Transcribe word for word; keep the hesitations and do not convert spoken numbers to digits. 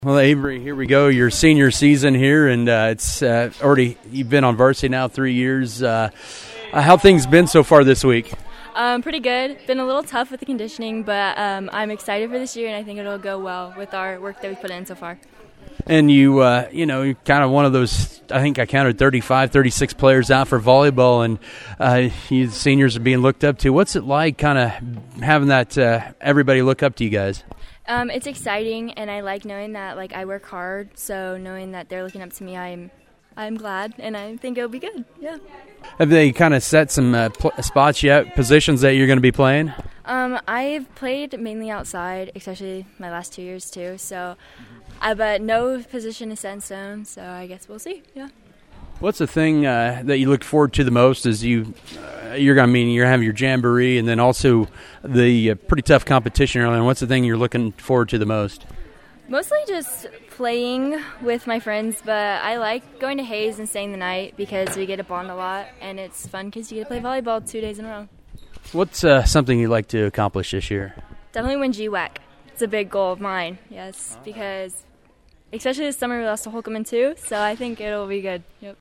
Well, Avery, here we go. Your senior season here, and uh, it's uh, already you've been on varsity now three years. Uh, uh, how things been so far this week? Um, pretty good. Been a little tough with the conditioning, but um, I'm excited for this year, and I think it'll go well with our work that we've put in so far. And you, uh, you know, you're kind of one of those. I think I counted thirty-five, thirty-six players out for volleyball, and uh, you seniors are being looked up to. What's it like, kind of having that uh, everybody look up to you guys? Um, it's exciting, and I like knowing that like I work hard. So knowing that they're looking up to me, I'm, I'm glad, and I think it'll be good. Yeah. Have they kind of set some uh, pl- spots yet, positions that you're going to be playing? Um, I've played mainly outside, especially my last two years too. So, I, but no position is set in stone. So I guess we'll see. Yeah. What's the thing uh, that you look forward to the most? As you, uh, you're going to mean you're having your jamboree, and then also the uh, pretty tough competition early on. What's the thing you're looking forward to the most? Mostly just playing with my friends, but I like going to Hayes and staying the night because we get to bond a lot, and it's fun because you get to play volleyball two days in a row. What's uh, something you'd like to accomplish this year? Definitely win G WAC. It's a big goal of mine, yes, because especially this summer we lost to Holcomb too, so I think it'll be good. Yep.